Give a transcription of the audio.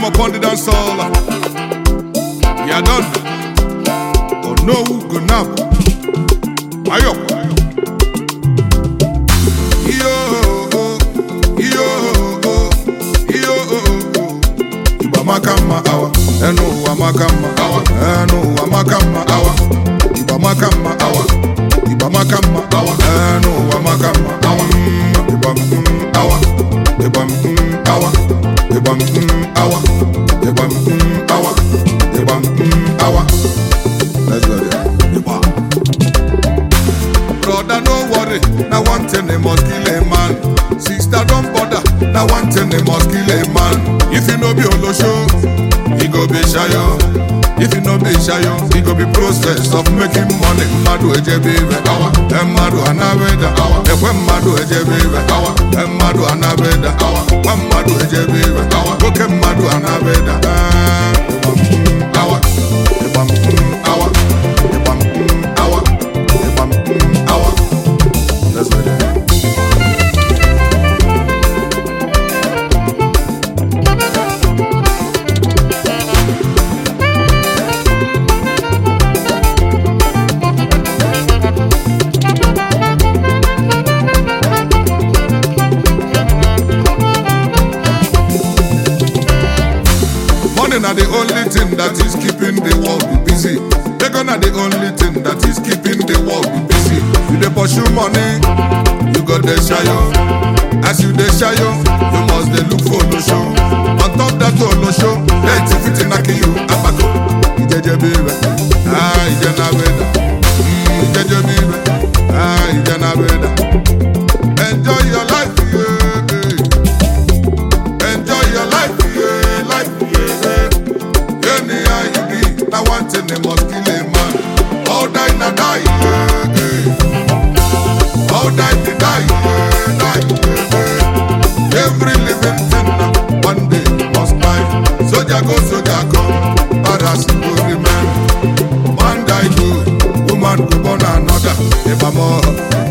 them upon the dance hall. Yeah, done. Oh no, go now. Ayo. Yo, yo, yo. Iba makama awa. Eno wa makama awa. Eno wa makama awa. Iba makama awa. Iba makama awa. Eno wa makama awa. Iba awa. Iba awa. Iba awa. Iba awa. Iba awa. Let's go there. Iba. Brother, no worry. Now one thing they must kill a man. Sister, don't bother. Now one thing they must kill a man. If you know be Olo show, he go be shayo. If you know be shayo, he go be process of making money. Madu ejebe awa. Madu anabeda awa. Madu ejebe awa. Madu anabeda awa. Madu ejebe awa. Okay, madu anabeda awa. Awa. Awa. Let's go there. Money not the only thing that is keeping the world busy. They're gonna the only thing that is keeping the world busy. You dey pursue money, you got the shayo. As you dey shayo, you must dey look for no show. On top that no show, hey, if it's knocking you, abako. Ijeje bibe, ijena beda. Ijeje bibe, ijena beda. Enjoy your life, yeah. Enjoy your life, yeah. Life, yeah. Anyhow you be, now one thing they must kill a man. All die, na die, yeah. All die, they die, yeah. Die, yeah. Every living thing, one day must die. Soldier go, soldier come, others go remain. Man die good, woman go born another. Never more.